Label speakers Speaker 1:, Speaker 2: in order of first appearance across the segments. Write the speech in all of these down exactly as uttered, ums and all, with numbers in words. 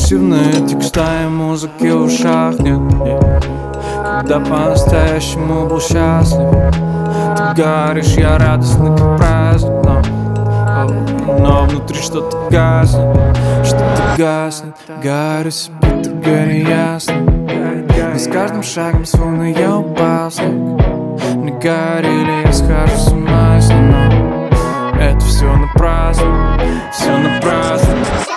Speaker 1: Депрессивные текста и музыки в ушах нет, нет. Когда по-настоящему был счастлив, ты говоришь, я радостный как праздник, но, но внутри что-то гаснет, что-то гаснет. Горю себе, ты гори ясно. И с каждым шагом словно я упал в снег. Мне говорили, я схожу с ума, если, но это все напрасно, все напрасно.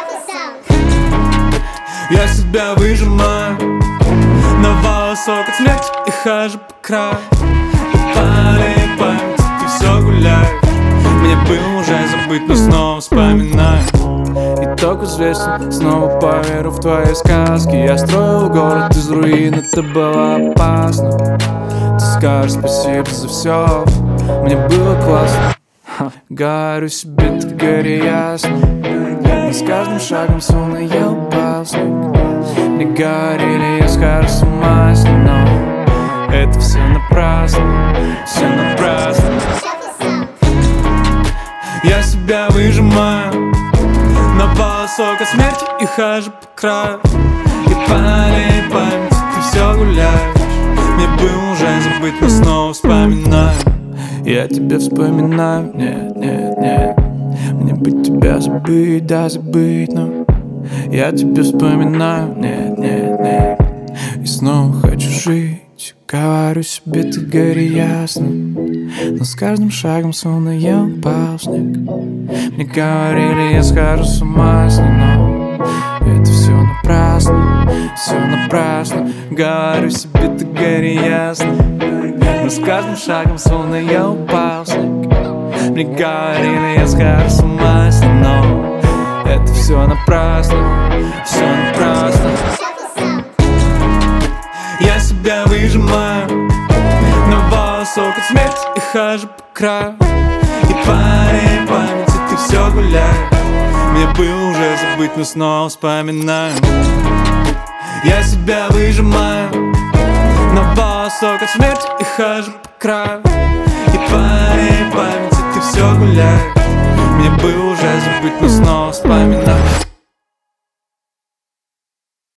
Speaker 1: Я себя выжимаю на волосок от смерти и хожу по краю. Упали памяти, ты все гуляешь. Мне было уже забыть, но снова вспоминаю. Итог известен, снова поверю в твои сказки. Я строил город из руин, это было опасно. Ты скажешь спасибо за все, мне было классно. Говорю себе, ты гори ясно. И с каждым шагом словно я упал в снег. Мне говорили, я схожу с ума, если, но это все напрасно, все напрасно. Я себя выжимаю на волосок от смерти и хожу по краю. И пали памяти, ты все гуляешь. Мне было уже забыть, но снова вспоминаю. Я тебя вспоминаю, нет, нет, нет. Мне бы тебя забыть, да забыть, но я тебя вспоминаю, нет, нет, нет. И снова хочу жить. Говорю себе, ты гори ясно. Но с каждым шагом словно я упал в снег. Мне говорили, я схожу с ума, если, но это все напрасно, все напрасно. Говорю себе, ты гори ясно. Но с каждым шагом словно я упал в снег. Мне говорили, я схожу с ума, если, но это все напрасно, все напрасно. Я себя выжимаю на волосок от смерти и хожу по краю. И парень памяти, ты все гуляешь. Мне было уже забыть, но снова вспоминаю. Я себя выжимаю на волосок от смерти и хожу по краю. И парень памяти, ты все гуляешь. Мне было уже забыть, но снова вспоминаю.